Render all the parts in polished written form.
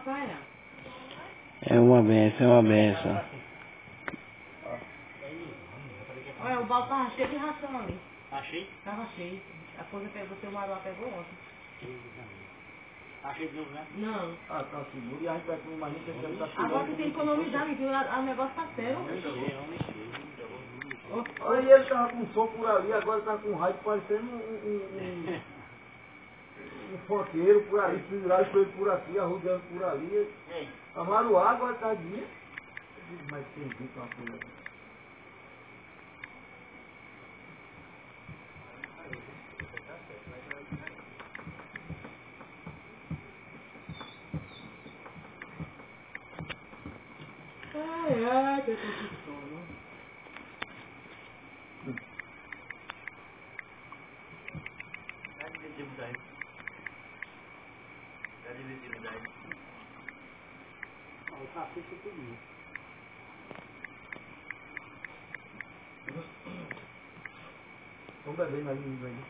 praia? É uma benção, é uma benção. Olha, o balde tava cheio de ração ali. Tá cheio? Tava cheio. A coisa pegou, seu Maruá pegou ontem. Tá cheio de novo, né? Não. Ah, tá seguro. E a gente vai com imagina que a gente tá Agora que tem que economizar, meu filho, o negócio tá sério. Homem cheio. Aí ele tava com som por ali, agora tá com raio parecendo um fonteiro por ali, pendurado com ele por aqui, arrudando por ali. Amaram água, tadinha. Mas tem dito uma coisa. Ai, que eu tô com sono. Tá divertido daí. Tá divertido daí. Ó, o café foi tudo. Estão bebendo aí, menino aí.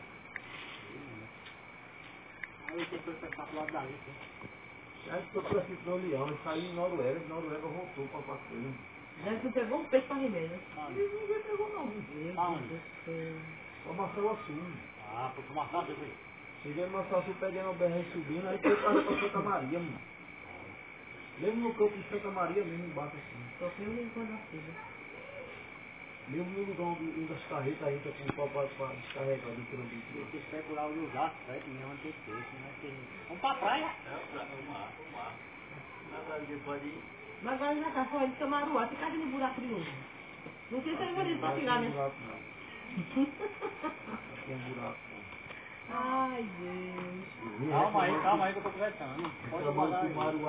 Aí tem que passar pro lado dali, né? A gente foi por aqui pro Leão, ele saiu em Noruega, de Noruega voltou pra Paqueira. Deve ter pegou um peixe pra rir, né? Ninguém pegou não. Aonde? Só Marcelo Assume. Ah, foi pro Marcelo, foi? Cheguei no Marcelo, peguei no BR subindo, aí foi pra Santa Maria, mano. Mesmo no campo de Santa Maria, mesmo embaixo assim. Só tem um rincão da filha. Mesmo no lugar onde das carretas a gente com o pau pra descarregar do produto. Tem que especular o lugar certo, mesmo onde tem peixe, né? Vamos pra praia. Vamos lá. Agora você pode ir. Mas agora já tá fora de seu Maruá, fica ali no buraco de novo. Não sei se é bonito pra tirar, né? Buraco não. Aqui é um buraco. Ai, Deus. Calma aí que eu tô conversando. Pode Trabalho falar com aí. o Maruá.